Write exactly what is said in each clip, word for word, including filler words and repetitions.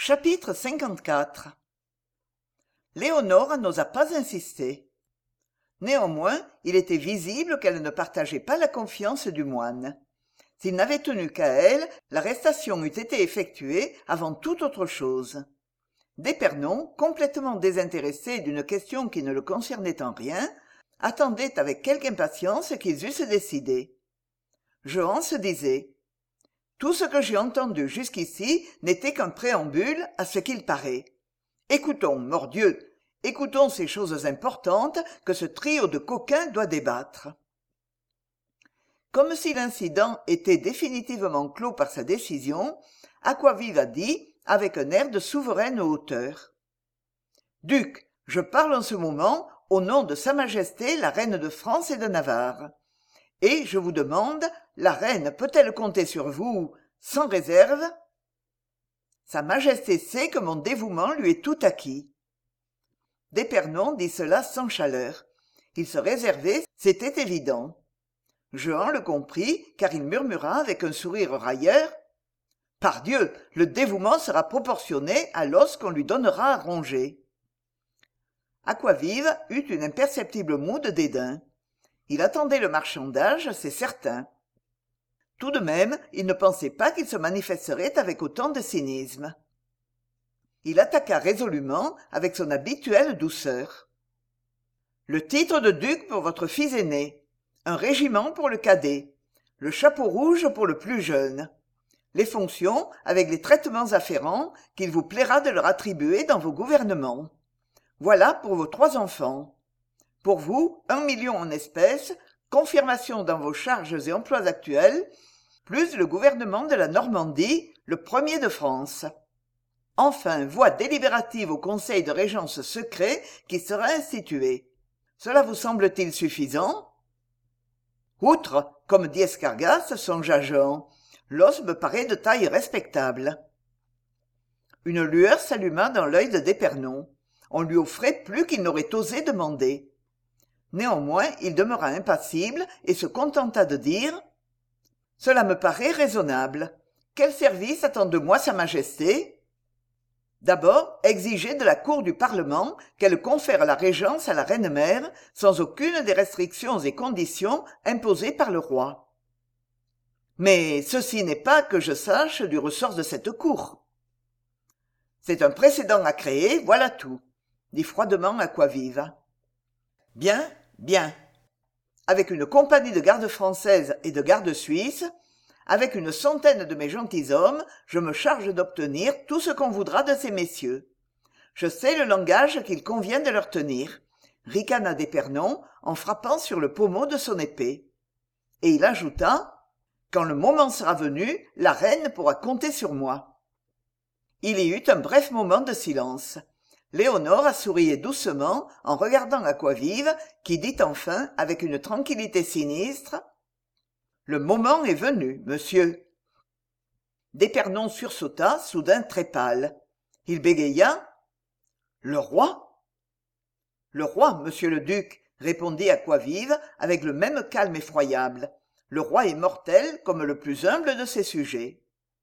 Chapitre cinquante-quatre. Lénore n'osa pas insister. Néanmoins, il était visible qu'elle ne partageait pas la confiance du moine. S'il n'avait tenu qu'à elle, l'arrestation eût été effectuée avant toute autre chose. D'Épernon, complètement désintéressé d'une question qui ne le concernait en rien, attendait avec quelque impatience qu'ils eussent décidé. Jehan se disait: tout ce que j'ai entendu jusqu'ici n'était qu'un préambule à ce qu'il paraît. Écoutons, mordieu, écoutons ces choses importantes que ce trio de coquins doit débattre. Comme si l'incident était définitivement clos par sa décision, Aquaviva dit, avec un air de souveraine hauteur: Duc, je parle en ce moment au nom de Sa Majesté la reine de France et de Navarre. Et je vous demande, la reine peut-elle compter sur vous, sans réserve? Sa Majesté sait que mon dévouement lui est tout acquis. D'Épernon dit cela sans chaleur. Il se réservait, c'était évident. Jehan le comprit, car il murmura avec un sourire railleur: Pardieu, le dévouement sera proportionné à l'os qu'on lui donnera à ronger. Aquaviva eut une imperceptible moue de dédain. Il attendait le marchandage, c'est certain. Tout de même, il ne pensait pas qu'il se manifesterait avec autant de cynisme. Il attaqua résolument, avec son habituelle douceur. Le titre de duc pour votre fils aîné, un régiment pour le cadet, le chapeau rouge pour le plus jeune, les fonctions avec les traitements afférents qu'il vous plaira de leur attribuer dans vos gouvernements. Voilà pour vos trois enfants. Pour vous, un million en espèces, confirmation dans vos charges et emplois actuels, plus le gouvernement de la Normandie, le premier de France. Enfin, voix délibérative au conseil de régence secret qui sera institué. Cela vous semble-t-il suffisant? Outre, comme dit Escargas, songea Jehan, l'os me paraît de taille respectable. Une lueur s'alluma dans l'œil de D'Épernon. On lui offrait plus qu'il n'aurait osé demander. Néanmoins, il demeura impassible et se contenta de dire: « Cela me paraît raisonnable. Quel service attend de moi Sa Majesté ? D'abord, exiger de la Cour du Parlement qu'elle confère la régence à la reine-mère sans aucune des restrictions et conditions imposées par le roi. Mais ceci n'est pas, que je sache, du ressort de cette Cour. C'est un précédent à créer, voilà tout, dit froidement Aquaviva. Bien, bien. Avec une compagnie de gardes françaises et de gardes suisses, avec une centaine de mes gentilshommes, je me charge d'obtenir tout ce qu'on voudra de ces messieurs. Je sais le langage qu'il convient de leur tenir, ricana d'Épernon en frappant sur le pommeau de son épée. Et il ajouta: quand le moment sera venu, la reine pourra compter sur moi. Il y eut un bref moment de silence. Lénore souriait doucement en regardant Aquaviva, qui dit enfin avec une tranquillité sinistre: le moment est venu, monsieur. D'Épernon sursauta, soudain très pâle. Il bégaya: le roi? Le roi, monsieur le duc, répondit Aquaviva avec le même calme effroyable. Le roi est mortel comme le plus humble de ses sujets.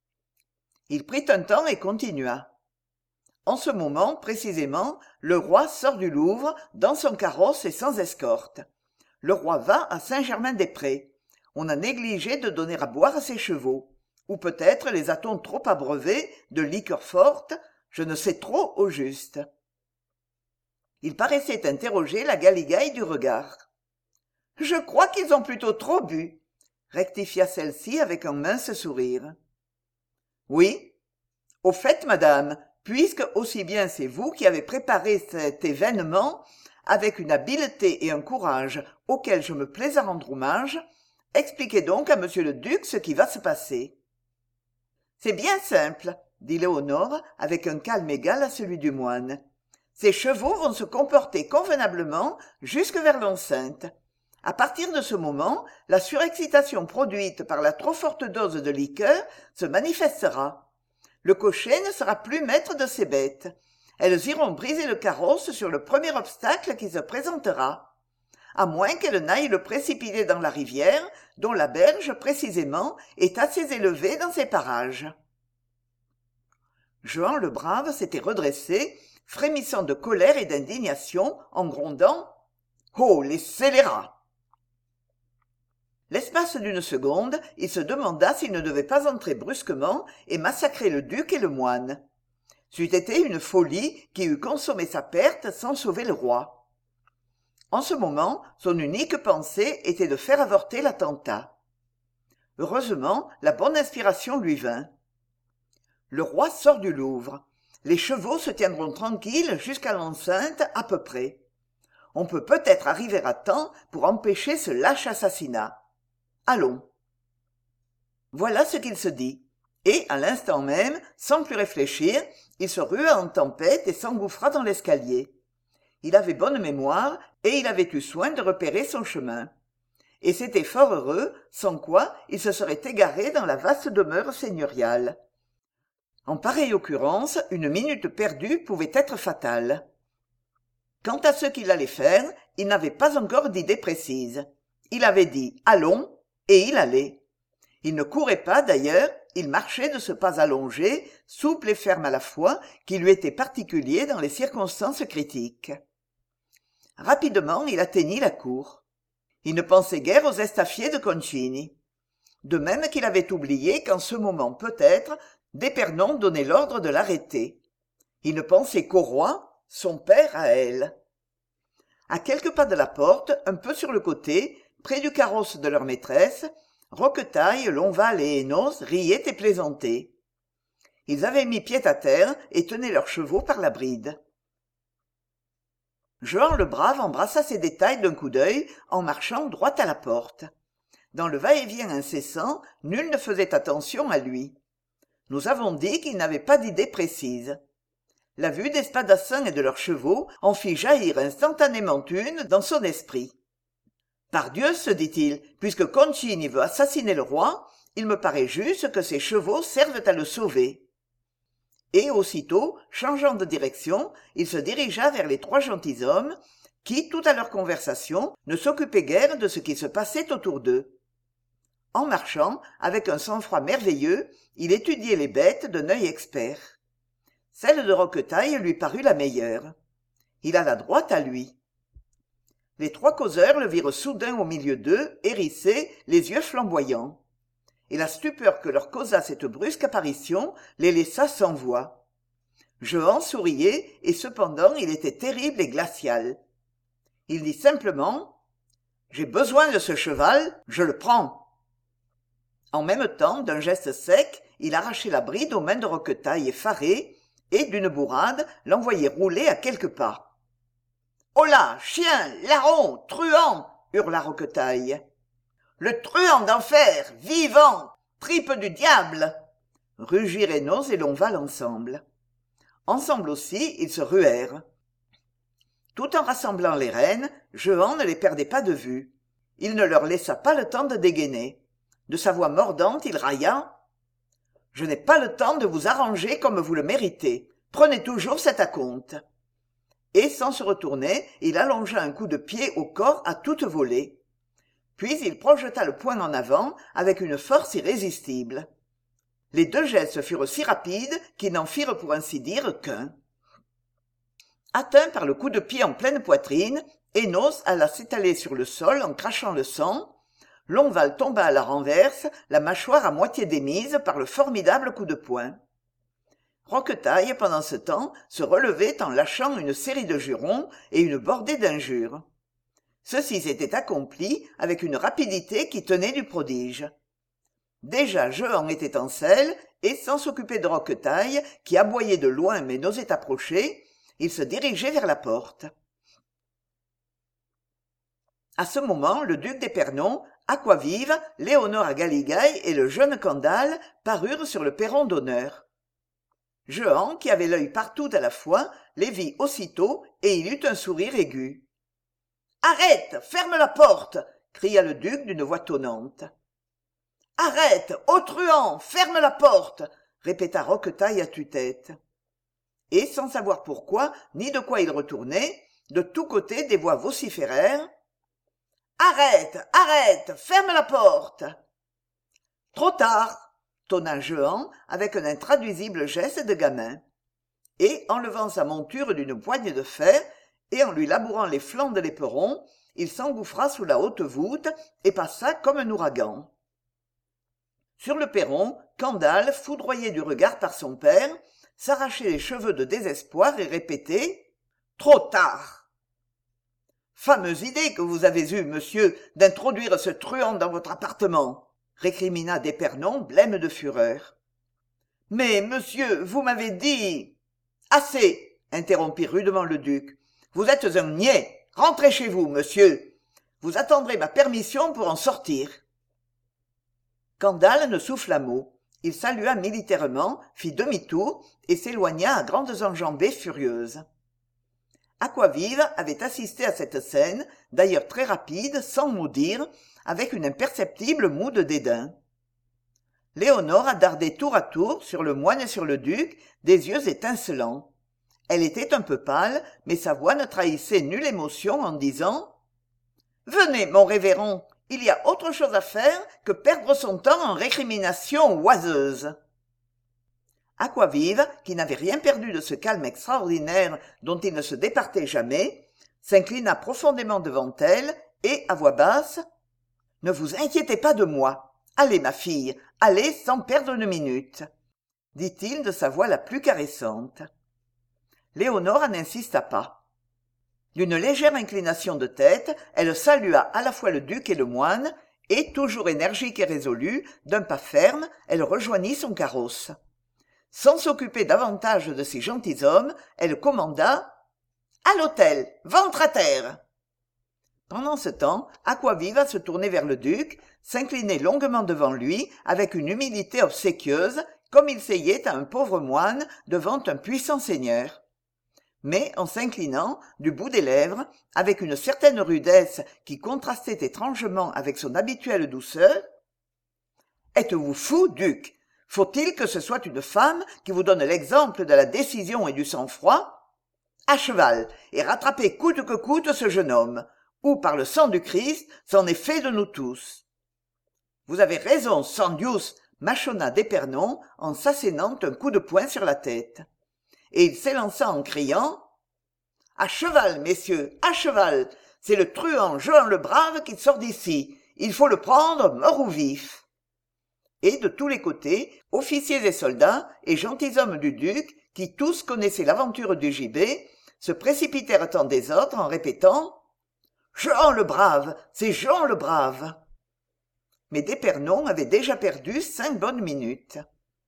Il prit un temps et continua. En ce moment, précisément, le roi sort du Louvre, dans son carrosse et sans escorte. Le roi va à Saint-Germain-des-Prés. On a négligé de donner à boire à ses chevaux. Ou peut-être les a-t-on trop abreuvés de liqueurs fortes, je ne sais trop au juste. Il paraissait interroger la galigaille du regard. « Je crois qu'ils ont plutôt trop bu », rectifia celle-ci avec un mince sourire. « Oui. Au fait, madame, puisque aussi bien c'est vous qui avez préparé cet événement, avec une habileté et un courage auxquels je me plais à rendre hommage, expliquez donc à monsieur le duc ce qui va se passer. »« C'est bien simple, » dit Lénore avec un calme égal à celui du moine. « Ces chevaux vont se comporter convenablement jusque vers l'enceinte. À partir de ce moment, la surexcitation produite par la trop forte dose de liqueur se manifestera. Le cocher ne sera plus maître de ses bêtes. Elles iront briser le carrosse sur le premier obstacle qui se présentera, à moins qu'elles n'aillent le précipiter dans la rivière, dont la berge, précisément, est assez élevée dans ces parages. Jehan le Brave s'était redressé, frémissant de colère et d'indignation, en grondant « Oh, les scélérats !» L'espace d'une seconde, il se demanda s'il ne devait pas entrer brusquement et massacrer le duc et le moine. C'eût été une folie qui eût consommé sa perte sans sauver le roi. En ce moment, son unique pensée était de faire avorter l'attentat. Heureusement, la bonne inspiration lui vint. Le roi sort du Louvre. Les chevaux se tiendront tranquilles jusqu'à l'enceinte à peu près. On peut peut-être arriver à temps pour empêcher ce lâche assassinat. Allons. Voilà ce qu'il se dit. Et, à l'instant même, sans plus réfléchir, il se rua en tempête et s'engouffra dans l'escalier. Il avait bonne mémoire et il avait eu soin de repérer son chemin. Et c'était fort heureux, sans quoi il se serait égaré dans la vaste demeure seigneuriale. En pareille occurrence, une minute perdue pouvait être fatale. Quant à ce qu'il allait faire, il n'avait pas encore d'idée précise. Il avait dit « allons » et il allait. Il ne courait pas d'ailleurs, il marchait de ce pas allongé, souple et ferme à la fois, qui lui était particulier dans les circonstances critiques. Rapidement, il atteignit la cour. Il ne pensait guère aux estafiers de Concini. De même qu'il avait oublié qu'en ce moment peut-être, d'Épernon donnait l'ordre de l'arrêter. Il ne pensait qu'au roi, son père à elle. À quelques pas de la porte, un peu sur le côté, près du carrosse de leur maîtresse, Roquetaille, Lonval et Hénos riaient et plaisantaient. Ils avaient mis pied à terre et tenaient leurs chevaux par la bride. Jehan le Brave embrassa ces détails d'un coup d'œil en marchant droit à la porte. Dans le va-et-vient incessant, nul ne faisait attention à lui. Nous avons dit qu'il n'avait pas d'idée précise. La vue des spadassins et de leurs chevaux en fit jaillir instantanément une dans son esprit. Pardieu, se dit-il, puisque Concini veut assassiner le roi, il me paraît juste que ses chevaux servent à le sauver. Et aussitôt, changeant de direction, il se dirigea vers les trois gentilshommes, qui, tout à leur conversation, ne s'occupaient guère de ce qui se passait autour d'eux. En marchant, avec un sang-froid merveilleux, il étudiait les bêtes d'un œil expert. Celle de Roquetaille lui parut la meilleure. Il alla droit à lui. Les trois causeurs le virent soudain au milieu d'eux, hérissé, les yeux flamboyants. Et la stupeur que leur causa cette brusque apparition les laissa sans voix. Jehan souriait, et cependant il était terrible et glacial. Il dit simplement « J'ai besoin de ce cheval, je le prends ». En même temps, d'un geste sec, il arrachait la bride aux mains de Roquetaille effaré, et, d'une bourrade, l'envoyait rouler à quelques pas. « Holà, chien, larron, truand !» hurla Roquetaille. « Le truand d'enfer, vivant, tripe du diable !» rugirent Hénos et Lonval ensemble. Ensemble aussi, ils se ruèrent. Tout en rassemblant les rênes, Jehan ne les perdait pas de vue. Il ne leur laissa pas le temps de dégainer. De sa voix mordante, il railla « Je n'ai pas le temps de vous arranger comme vous le méritez. Prenez toujours cet acompte. » Et, sans se retourner, il allongea un coup de pied au corps à toute volée. Puis il projeta le poing en avant avec une force irrésistible. Les deux gestes furent si rapides qu'ils n'en firent pour ainsi dire qu'un. Atteint par le coup de pied en pleine poitrine, Hénos alla s'étaler sur le sol en crachant le sang. Lonval tomba à la renverse, la mâchoire à moitié démise par le formidable coup de poing. Roquetaille, pendant ce temps, se relevait en lâchant une série de jurons et une bordée d'injures. Ceci s'était accompli avec une rapidité qui tenait du prodige. Déjà Jehan était en selle, et sans s'occuper de Roquetaille, qui aboyait de loin mais n'osait approcher, il se dirigeait vers la porte. À ce moment, le duc d'Épernon, Aquavive, Léonore à Galigaï et le jeune Candale parurent sur le perron d'honneur. Jehan, qui avait l'œil partout à la fois, les vit aussitôt et il eut un sourire aigu. « Arrête, ferme la porte !» cria le duc d'une voix tonnante. « Arrête, ô truand, ferme la porte !» répéta Roquetaille à tue-tête. Et, sans savoir pourquoi ni de quoi il retournait, de tous côtés des voix vociférèrent. « Arrête, arrête, ferme la porte !» Trop tard. tonna Jehan avec un intraduisible geste de gamin. Et, enlevant sa monture d'une poigne de fer, et en lui labourant les flancs de l'éperon, il s'engouffra sous la haute voûte et passa comme un ouragan. Sur le perron, Candale, foudroyé du regard par son père, s'arrachait les cheveux de désespoir et répétait « Trop tard !»« Fameuse idée que vous avez eue, monsieur, d'introduire ce truand dans votre appartement !» récrimina d'Épernon, blême de fureur. « Mais, monsieur, vous m'avez dit... »« Assez !» interrompit rudement le duc. « Vous êtes un niais. Rentrez chez vous, monsieur. Vous attendrez ma permission pour en sortir. » Candale ne souffla mot. Il salua militairement, fit demi-tour et s'éloigna à grandes enjambées furieuses. Aquavive avait assisté à cette scène, d'ailleurs très rapide, sans mot dire, avec une imperceptible moue de dédain. Lénore a dardé tour à tour sur le moine et sur le duc des yeux étincelants. Elle était un peu pâle, mais sa voix ne trahissait nulle émotion en disant « Venez, mon révérend, il y a autre chose à faire que perdre son temps en récriminations oiseuses. » Aquavive, qui n'avait rien perdu de ce calme extraordinaire dont il ne se départait jamais, s'inclina profondément devant elle et, à voix basse, « Ne vous inquiétez pas de moi. Allez, ma fille, allez sans perdre une minute, » dit-il de sa voix la plus caressante. Lénore n'insista pas. D'une légère inclination de tête, elle salua à la fois le duc et le moine, et, toujours énergique et résolue, d'un pas ferme, elle rejoignit son carrosse. Sans s'occuper davantage de ces gentilshommes, elle commanda « À l'hôtel, ventre à terre !» Pendant ce temps, Aquaviva se tournait vers le duc, s'inclinait longuement devant lui avec une humilité obséquieuse, comme il seyait à un pauvre moine devant un puissant seigneur. Mais, en s'inclinant, du bout des lèvres, avec une certaine rudesse qui contrastait étrangement avec son habituelle douceur, « Êtes-vous fou, duc ? Faut-il que ce soit une femme qui vous donne l'exemple de la décision et du sang-froid ? À cheval, et rattrapez coûte que coûte ce jeune homme, ou par le sang du Christ, c'en est fait de nous tous. » Vous avez raison, Sandius, mâchonna d'Épernon en s'assénant un coup de poing sur la tête. Et il s'élança en criant « À cheval, messieurs, à cheval, c'est le truand Jehan le Brave qui sort d'ici, il faut le prendre mort ou vif. » Et de tous les côtés, officiers et soldats et gentilshommes du duc, qui tous connaissaient l'aventure du gibet, se précipitèrent en désordre en répétant « Jehan le Brave, c'est Jehan le Brave !» Mais d'Épernon avait déjà perdu cinq bonnes minutes.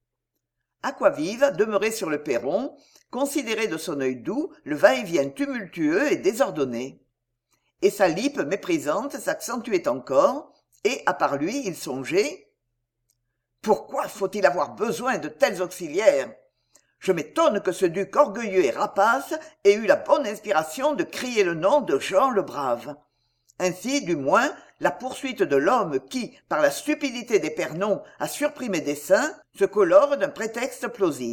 Aquavive demeurait sur le perron, considérait de son œil doux le va-et-vient tumultueux et désordonné. Et sa lippe méprisante s'accentuait encore, et, à part lui, il songeait « Pourquoi faut-il avoir besoin de tels auxiliaires ? Je m'étonne que ce duc orgueilleux et rapace ait eu la bonne inspiration de crier le nom de Jehan le Brave. Ainsi, du moins, la poursuite de l'homme qui, par la stupidité d'Épernon, a surpris mes desseins, se colore d'un prétexte plausible. »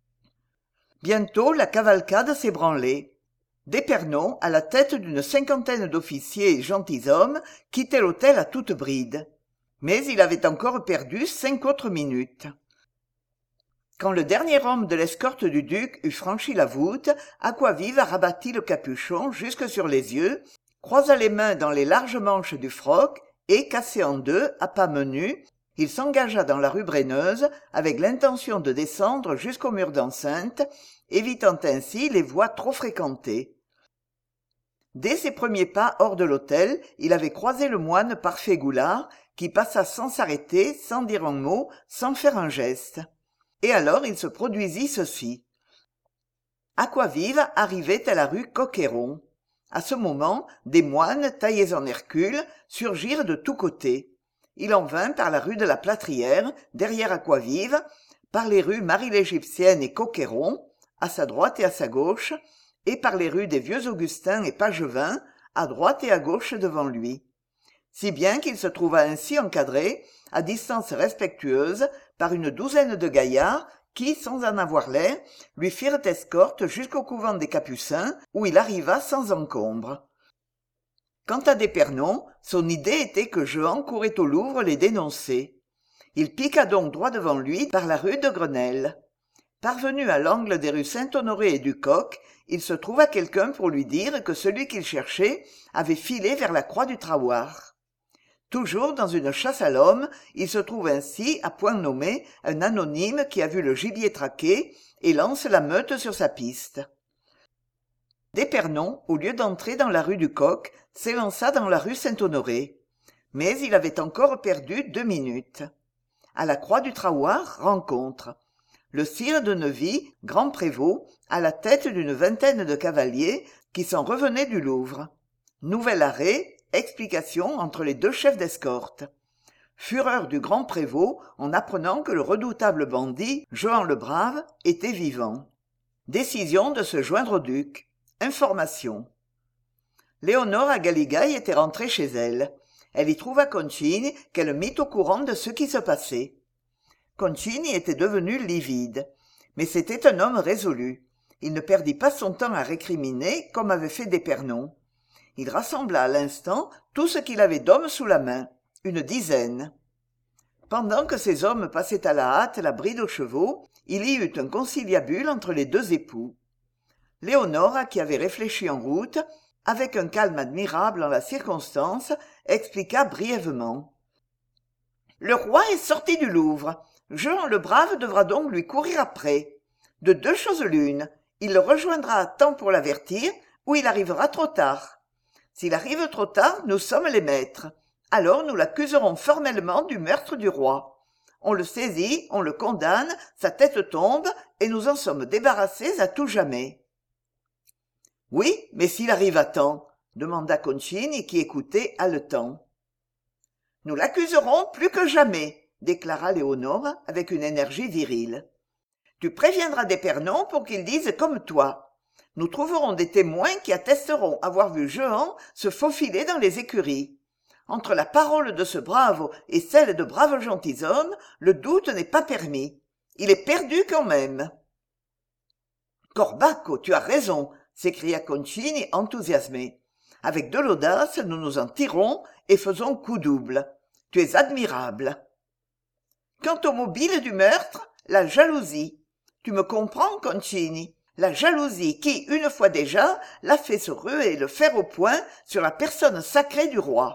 Bientôt la cavalcade s'ébranlait. D'Épernon, à la tête d'une cinquantaine d'officiers et gentilshommes, quittait l'hôtel à toute bride. Mais il avait encore perdu cinq autres minutes. Quand le dernier homme de l'escorte du duc eut franchi la voûte, Aquavive rabattit le capuchon jusque sur les yeux, croisa les mains dans les larges manches du froc et, cassé en deux, à pas menus, il s'engagea dans la rue Brenneuse avec l'intention de descendre jusqu'au mur d'enceinte, évitant ainsi les voies trop fréquentées. Dès ses premiers pas hors de l'hôtel, il avait croisé le moine Parfait Goulard, qui passa sans s'arrêter, sans dire un mot, sans faire un geste. Et alors il se produisit ceci. Aquavive arrivait à la rue Coq-Héron. À ce moment, des moines, taillés en Hercule, surgirent de tous côtés. Il en vint par la rue de la Plâtrière, derrière Aquavive, par les rues Marie-l'Égyptienne et Coq-Héron, à sa droite et à sa gauche, et par les rues des Vieux-Augustins et Pagevin, à droite et à gauche devant lui. Si bien qu'il se trouva ainsi encadré, à distance respectueuse, par une douzaine de gaillards qui, sans en avoir l'air, lui firent escorte jusqu'au couvent des Capucins, où il arriva sans encombre. Quant à d'Épernon, son idée était que Jehan courait au Louvre les dénoncer. Il piqua donc droit devant lui par la rue de Grenelle. Parvenu à l'angle des rues Saint-Honoré et du Coq, il se trouva quelqu'un pour lui dire que celui qu'il cherchait avait filé vers la croix du Trahoir. Toujours dans une chasse à l'homme, il se trouve ainsi, à point nommé, un anonyme qui a vu le gibier traqué et lance la meute sur sa piste. D'Épernon, au lieu d'entrer dans la rue du Coq, s'élança dans la rue Saint-Honoré. Mais il avait encore perdu deux minutes. À la croix du Trahoir, rencontre. Le sire de Neuvy, grand prévôt, à la tête d'une vingtaine de cavaliers qui s'en revenaient du Louvre. Nouvel arrêt, explication entre les deux chefs d'escorte. Fureur du grand prévôt en apprenant que le redoutable bandit, Jehan le Brave, était vivant. Décision de se joindre au duc. Information. Léonore Galigaï était rentrée chez elle. Elle y trouva Concini qu'elle mit au courant de ce qui se passait. Concini était devenu livide, mais c'était un homme résolu. Il ne perdit pas son temps à récriminer comme avait fait d'Épernon. Il rassembla à l'instant tout ce qu'il avait d'hommes sous la main, une dizaine. Pendant que ces hommes passaient à la hâte la bride aux chevaux, il y eut un conciliabule entre les deux époux. Léonore, qui avait réfléchi en route, avec un calme admirable en la circonstance, expliqua brièvement. « Le roi est sorti du Louvre. Jehan le Brave devra donc lui courir après. De deux choses l'une, il le rejoindra à temps pour l'avertir, ou il arrivera trop tard. S'il arrive trop tard, nous sommes les maîtres. Alors nous l'accuserons formellement du meurtre du roi. On le saisit, on le condamne, sa tête tombe, et nous en sommes débarrassés à tout jamais. » « Oui, mais s'il arrive à temps ?» demanda Concini, qui écoutait haletant. « Nous l'accuserons plus que jamais, » déclara Léonore avec une énergie virile. « Tu préviendras d'Épernon pour qu'il dise comme toi. Nous trouverons des témoins qui attesteront avoir vu Jehan se faufiler dans les écuries. Entre la parole de ce brave et celle de braves gentilshommes, le doute n'est pas permis. Il est perdu quand même. »« Corbacco, tu as raison, » s'écria Concini enthousiasmé. « Avec de l'audace, nous nous en tirons et faisons coup double. Tu es admirable. Quant au mobile du meurtre, la jalousie. Tu me comprends, Concini? La jalousie qui, une fois déjà, l'a fait se ruer le fer au poing sur la personne sacrée du roi. »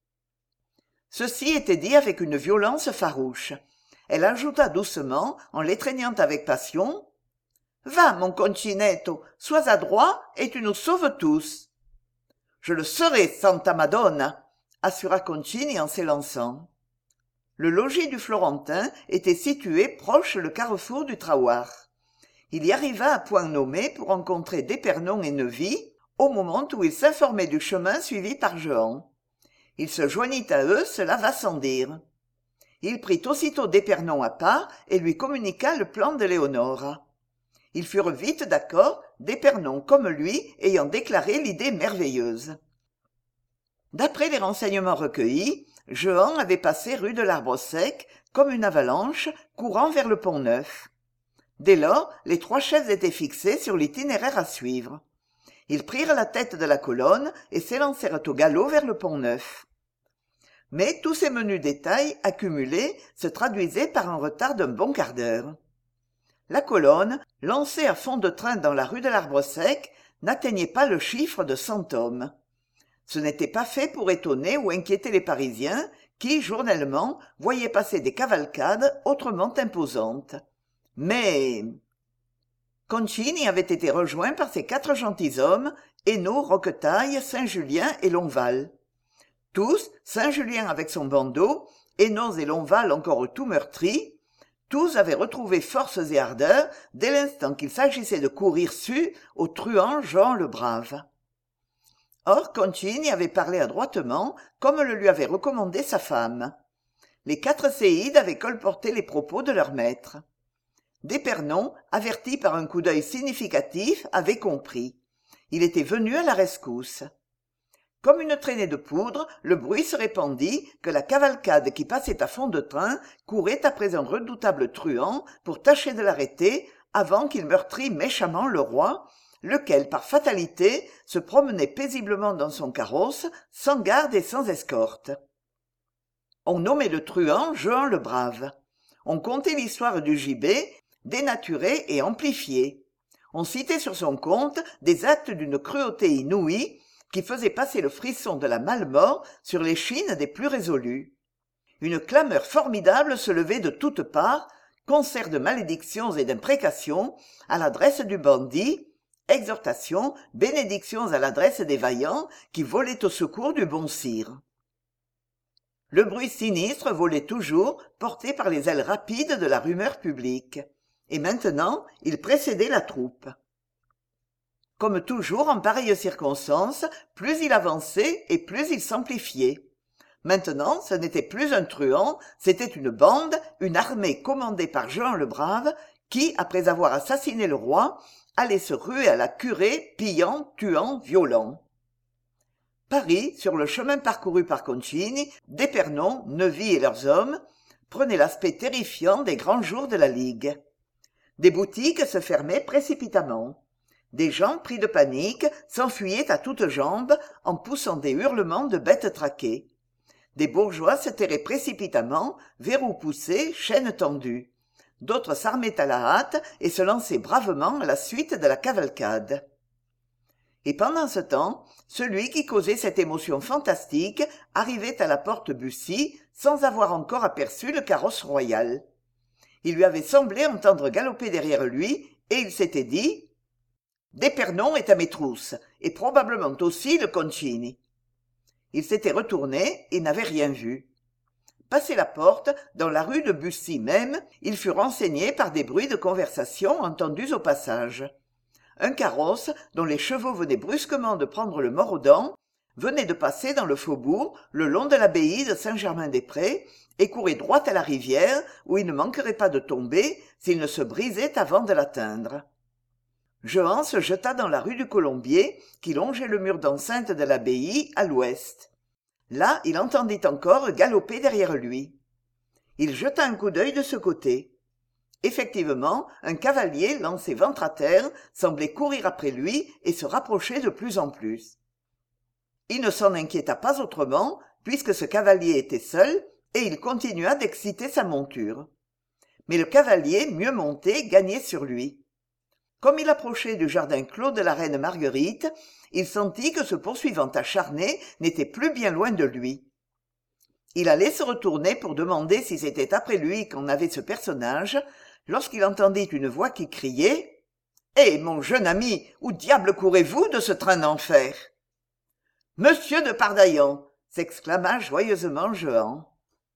Ceci était dit avec une violence farouche. Elle ajouta doucement, en l'étreignant avec passion, « Va, mon Concinetto, sois adroit et tu nous sauves tous. »« Je le serai, Santa Madonna !» assura Concini en s'élançant. Le logis du Florentin était situé proche le carrefour du Trahoir. Il y arriva à point nommé pour rencontrer d'Épernon et Neuvy, au moment où il s'informait du chemin suivi par Jehan. Il se joignit à eux, cela va sans dire. Il prit aussitôt d'Épernon à part et lui communiqua le plan de Léonore. Ils furent vite d'accord, d'Épernon comme lui ayant déclaré l'idée merveilleuse. D'après les renseignements recueillis, Jehan avait passé rue de l'Arbre-Sec comme une avalanche courant vers le Pont-Neuf. Dès lors, les trois chefs étaient fixés sur l'itinéraire à suivre. Ils prirent la tête de la colonne et s'élancèrent au galop vers le Pont-Neuf. Mais tous ces menus détails accumulés se traduisaient par un retard d'un bon quart d'heure. La colonne, lancée à fond de train dans la rue de l'Arbre-Sec, n'atteignait pas le chiffre de cent hommes. Ce n'était pas fait pour étonner ou inquiéter les Parisiens, qui, journellement, voyaient passer des cavalcades autrement imposantes. Mais Concini avait été rejoint par ses quatre gentilshommes, Hainaut, Roquetaille, Saint-Julien et Lonval. Tous, Saint-Julien avec son bandeau, Hainaut et Lonval encore tout meurtris, tous avaient retrouvé forces et ardeur dès l'instant qu'il s'agissait de courir su au truand Jehan le Brave. Or Concini avait parlé adroitement, comme le lui avait recommandé sa femme. Les quatre séides avaient colporté les propos de leur maître. D'Épernon, averti par un coup d'œil significatif, avait compris. Il était venu à la rescousse. Comme une traînée de poudre, le bruit se répandit que la cavalcade qui passait à fond de train courait après un redoutable truand pour tâcher de l'arrêter avant qu'il meurtrît méchamment le roi, lequel, par fatalité, se promenait paisiblement dans son carrosse, sans garde et sans escorte. On nommait le truand Jehan le Brave. On contait l'histoire du gibet, dénaturée et amplifiée. On citait sur son compte des actes d'une cruauté inouïe qui faisaient passer le frisson de la male-mort sur l'échine des plus résolus. Une clameur formidable se levait de toutes parts, concert de malédictions et d'imprécations à l'adresse du bandit, exhortations, bénédictions à l'adresse des vaillants qui volaient au secours du bon sire. Le bruit sinistre volait toujours, porté par les ailes rapides de la rumeur publique. Et maintenant, il précédait la troupe. Comme toujours en pareille circonstance, plus il avançait et plus il s'amplifiait. Maintenant, ce n'était plus un truand, c'était une bande, une armée commandée par Jehan le Brave, qui, après avoir assassiné le roi, allait se ruer à la curée, pillant, tuant, violant. Paris, sur le chemin parcouru par Concini, d'Épernon, Neuvy et leurs hommes, prenait l'aspect terrifiant des grands jours de la Ligue. Des boutiques se fermaient précipitamment. Des gens pris de panique s'enfuyaient à toutes jambes en poussant des hurlements de bêtes traquées. Des bourgeois se terraient précipitamment, verrous poussés, chaînes tendues. D'autres s'armaient à la hâte et se lançaient bravement à la suite de la cavalcade. Et pendant ce temps, celui qui causait cette émotion fantastique arrivait à la porte Bussy sans avoir encore aperçu le carrosse royal. Il lui avait semblé entendre galoper derrière lui, et il s'était dit « D'Épernon est à mes trousses, et probablement aussi le Concini. » Il s'était retourné et n'avait rien vu. Passé la porte, dans la rue de Bussy même, il fut renseigné par des bruits de conversation entendus au passage. Un carrosse, dont les chevaux venaient brusquement de prendre le mors aux dents, venait de passer dans le faubourg, le long de l'abbaye de Saint-Germain-des-Prés, et courait droit à la rivière, où il ne manquerait pas de tomber s'il ne se brisait avant de l'atteindre. Jehan se jeta dans la rue du Colombier, qui longeait le mur d'enceinte de l'abbaye, à l'ouest. Là, il entendit encore galoper derrière lui. Il jeta un coup d'œil de ce côté. Effectivement, un cavalier lancé ventre à terre semblait courir après lui et se rapprocher de plus en plus. Il ne s'en inquiéta pas autrement, puisque ce cavalier était seul, et il continua d'exciter sa monture. Mais le cavalier, mieux monté, gagnait sur lui. Comme il approchait du jardin clos de la reine Marguerite, il sentit que ce poursuivant acharné n'était plus bien loin de lui. Il allait se retourner pour demander si c'était après lui qu'en avait ce personnage, lorsqu'il entendit une voix qui criait « Eh, mon jeune ami, où diable courez-vous de ce train d'enfer ?»« Monsieur de Pardaillan !» s'exclama joyeusement Jehan.